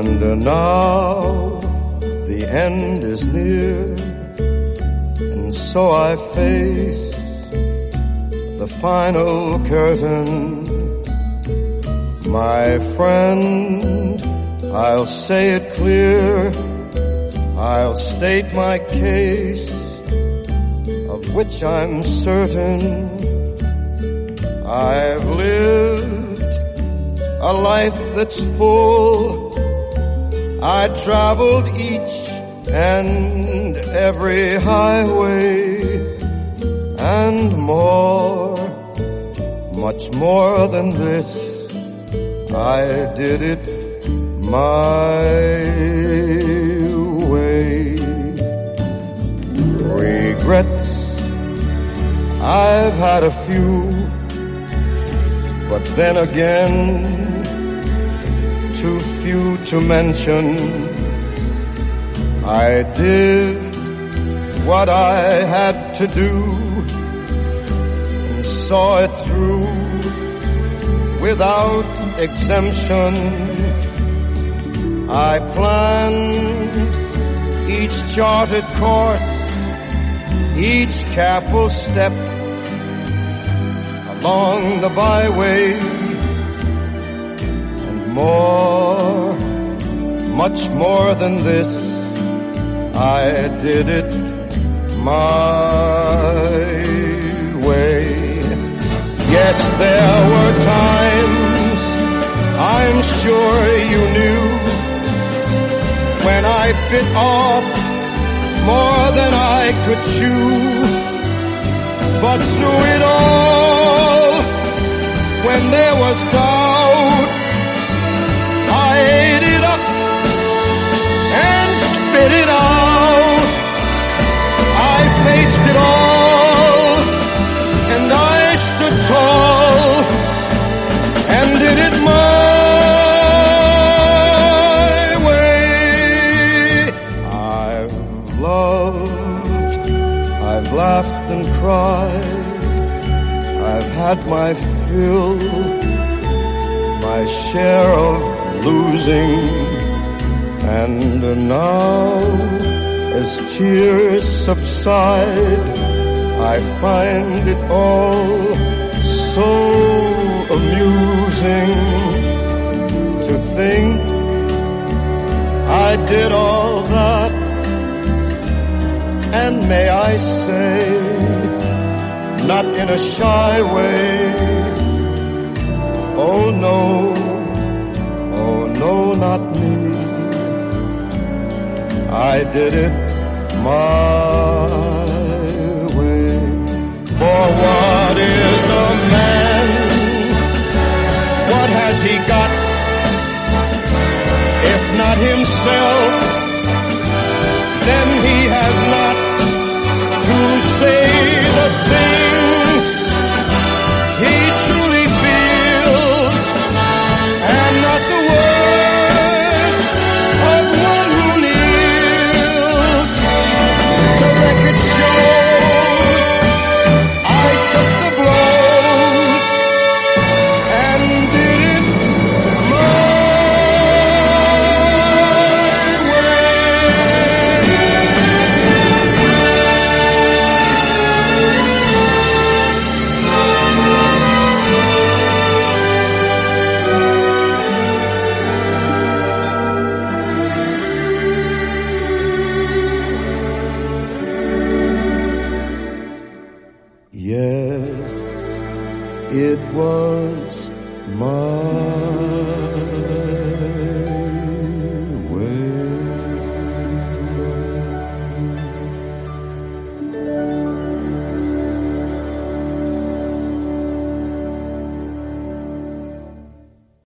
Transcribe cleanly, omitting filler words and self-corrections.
And now the end is near, and so I face the final curtain. My friend, I'll say it clear, I'll state my case, of which I'm certain. I've lived a life that's full. I traveled each and every highway, and more, much more than this, I did it my way. Regrets, I've had a few, but then again, too few to mention. I did what I had to do and saw it through without exemption. I planned each charted course, each careful step along the byway, and more, much more than this, I did it my way. Yes, there were times, I'm sure you knew, when I bit off more than I could chew. But through it all, when there was doubt, I ate it up and spit it out. I faced it all, and I stood tall, and did it my laughed and cried, I've had my fill, my share of losing, and now as tears subside, I find it all so amusing to think I did all that. And may I say, not in a shy way, oh no, not me. I did it my way. For what is a man? What has he got? If not himself, then he has not to say the things he truly feels, and not the words of one who kneels. The record shows I took the blows and did it my Yes, it was my way.